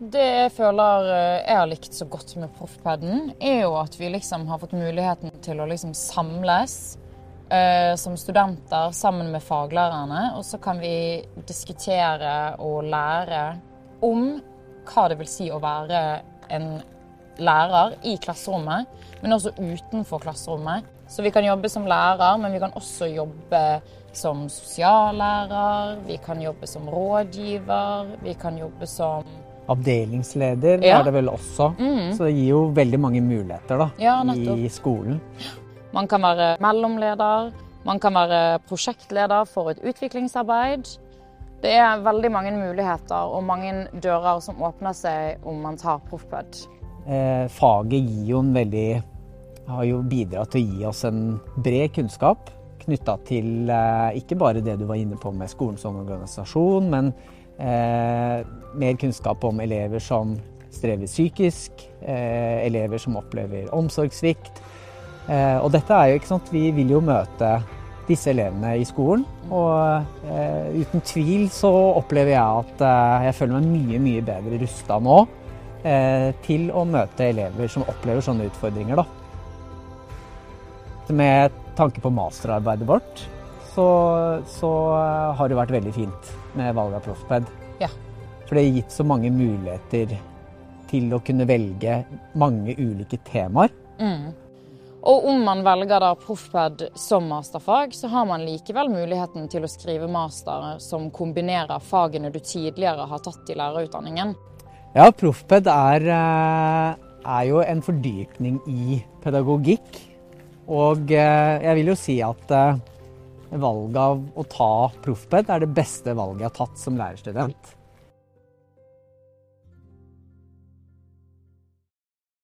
Det jeg føler jeg har likt så godt med Proffpeden, jo at vi liksom har fått muligheten til å liksom samles som studenter sammen med faglærerne, og så kan vi diskutere og lære om hva det vil si å være en lærer i klasserommet, men også utenfor klasserommet. Så vi kan jobbe som lærer, men vi kan også jobbe som sosiallærer, vi kan jobbe som rådgiver, vi kan jobbe som avdelingsleder er det vel også, så det gir jo veldig mange muligheter da, i skolen. Man kan være mellomleder, man kan være prosjektleder for et utviklingsarbeid. Det er veldig mange muligheter og mange dører som åpner seg om man tar Proffped. Faget har jo bidratt til å gi oss en bred kunnskap knyttet til ikke bare det du var inne på med skolen som organisasjon, men mer kunnskap om elever som strever psykisk, elever som opplever omsorgssvikt. Og dette jo, ikke sant, vi vil jo møte disse elevene i skolen, og uten tvil så opplever jeg at jeg føler meg mye, mye bedre rustet nå til å møte elever som opplever sånne utfordringer da. Med tanke på masterarbeidet vårt, så har det vært veldig fint med valg av Proffped. Ja. For det har gitt så mange muligheter til å kunne velge mange ulike temaer. Og om man velger da Proffped som masterfag, så har man likevel muligheten til å skrive master som kombinerer fagene du tidligere har tatt i lærerutdanningen. Ja, Proffped er jo en fordypning i pedagogikk. Og jeg vil jo si at valget av å ta Proffped er det beste valget jeg har tatt som lærerstudent.